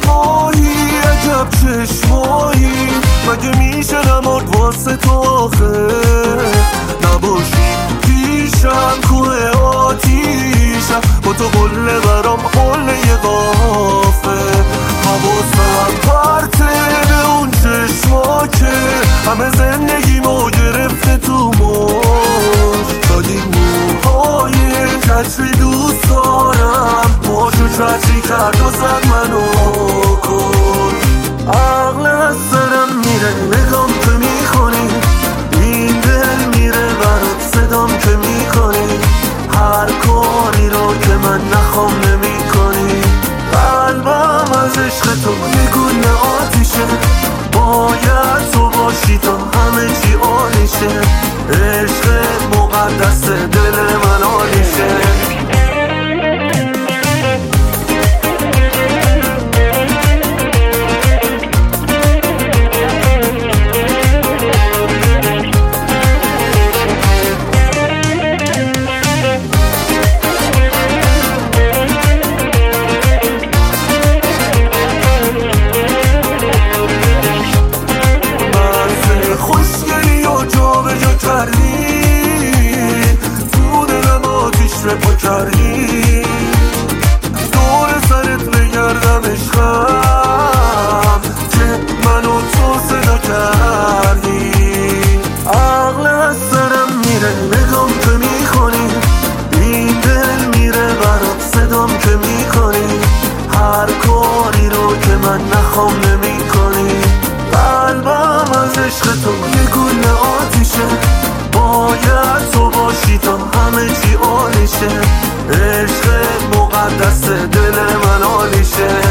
ماهی عجب چشمایی، مگه میشه نمرد واسه تو آخه؟ نباشی پیشم کوه آتیشم، با تو قله برام قله قافه. حواسم پرته به اون چشما که همه زندگیمو گرفته تو موش. شادی موهای کتری دوست دارم، موشو چتری کرد و زد منو کش. عقل از سرم میره نگام که میکنی، این دل میره برات صدام که میکنی، هر کاری رو که من نخوام نمیکنی. قلبم از عشق تو یه گونه آتیشه، باید تو باشی تا همه چی عالیشه. عشق مقدس دل من عالیشه. رپا کردی دور سرت بگردم عشقم که منو تو صدا کردی. عقل از سرم میره نگام که میکنی، این دل میره برات صدام که میکنی، هر کاری رو که من نخوام نمیکنی. قلبم از عشق تو یه گونه آتیشه، باید تو باشی تا همه چی عالیشه. عشق مقدس دل من عالیشه.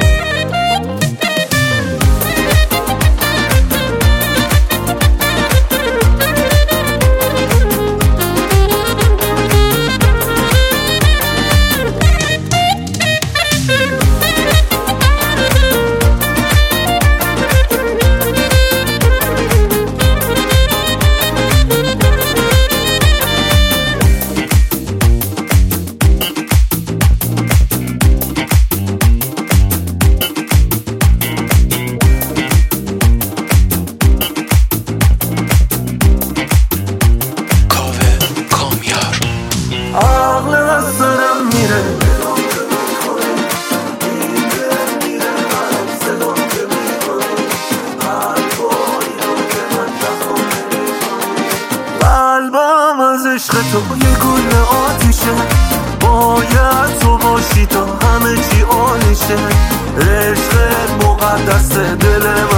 عقل از سرم میره قلبم از عشق تو یه گونه آتیشه، باید تو باشی تا همه چی عالیشه. عشق مقدس دل